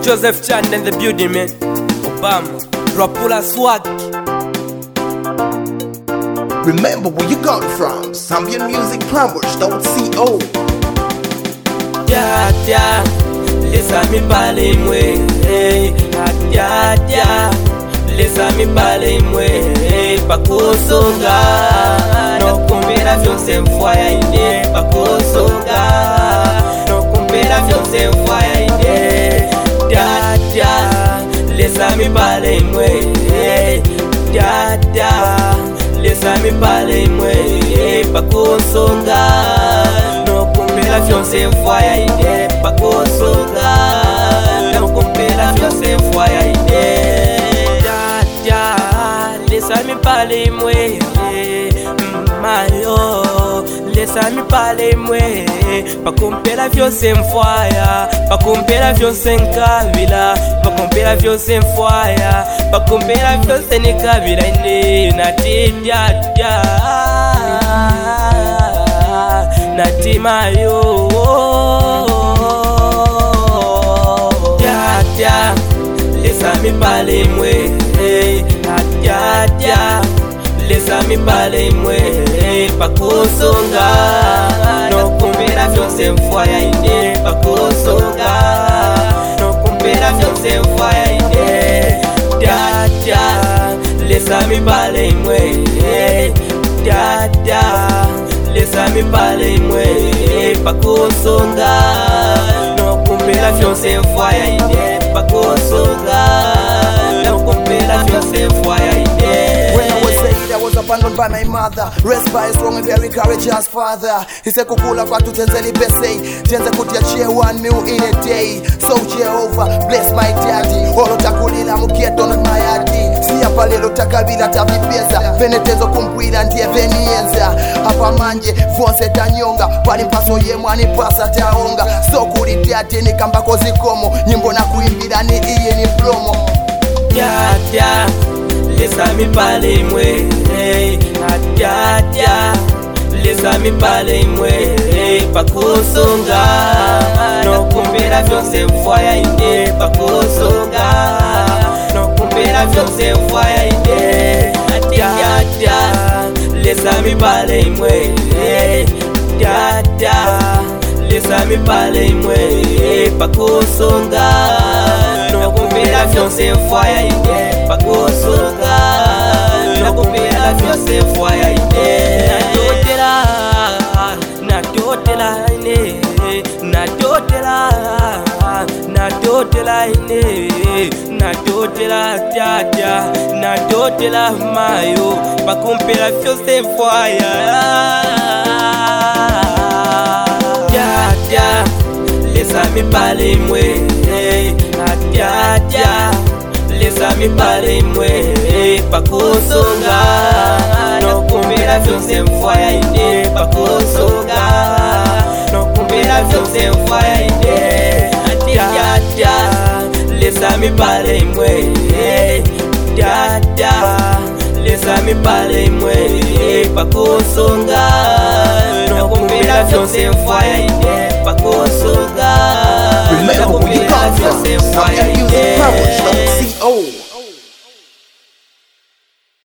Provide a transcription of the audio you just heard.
Joseph Chan in the building, man. Obama, Rapula Swag. Remember where you got it from. ZambianMusicPlumbers.co. Ya, ya, lesa mi pale mwe. Ya, ya, lesa mi pale mwe. Pakosonga, no kumbera vyonse mfwaya ine. Pakosonga, no kumbera vyonse mfwaya ine. Ya, ya, lesa mi pale mwe. Ya, ya, lesa mi pale mwe. Pakosonga, no kumbera vyonse mfwaya ine. Pakosonga, no kumbera vyonse mfwaya ine. Ya, ya, lesa mi pale mwe. Mayo, lesa mi pale mwe. Pakumpela vyose mfwaya, pakumpela vyose nkabila, pakumpela vyose mfwaya, pakumpela vyose nikabila ine. Natidya natimayo. Ya, lesa mi pale mwe. Ya, lesa mi pale mwe. Pakosonga, no kumbera vyonse mfwaya ine. Pakosonga, no kumbera vyonse mfwaya ine. Ya, lesa mi pale mwe. Ya, lesa mi pale mwe. Pakosonga, no kumbera vyonse mfwaya ine. Pakosonga, no kumbera vyonse mfwaya ine. When I was 8, I was abandoned by my mother, raised by a strong and very courageous father. He said kukula kwa tutenzeni pese, tenze kutiachie 1 meal in a day. So Jehovah, bless my daddy. Olo takulila mukieto not my daddy. Siya palelo takabila tabipeza, venetenzo kumkwila ndiye venienza. Hapa manje, vonse tanyonga, pali mpaso ye mwani pasa taonga. So kuli daddy ni kambako zikomo, nyimbo na kuimbila ni iye ni promo. Ya, lesa mi pale mwe. Ya, lesa mi pale mwe. Pakosonga, no kumbera vyonse mfwaya ine. Pakosonga, no kumbera vyonse mfwaya ine. Ya, lesa mi pale mwe. Ya, lesa mi pale mwe. Pakosonga, no kumbera vyonse mfwaya ine. Pakosonga, no kumbera vyonse mfwaya ine. Natotela ine. Natotela ine. Natotela tata. Natotela mayo. Pakumpera vyonse mfwaya. Ya, lesa mi pale mwe. Ya, lesa mi pale mwe. Pakosonga, no kumbera vyonse mfwaya ine. Pakosonga, no kumbera vyonse mfwaya ine. Ya, lesa mi pale mwe. Ya, lesa mi pale mwe. Pakosonga, no kumbera vyonse mfwaya ine. Pakosonga, Remember where you got it from. ZambianMusicPlumbers.co.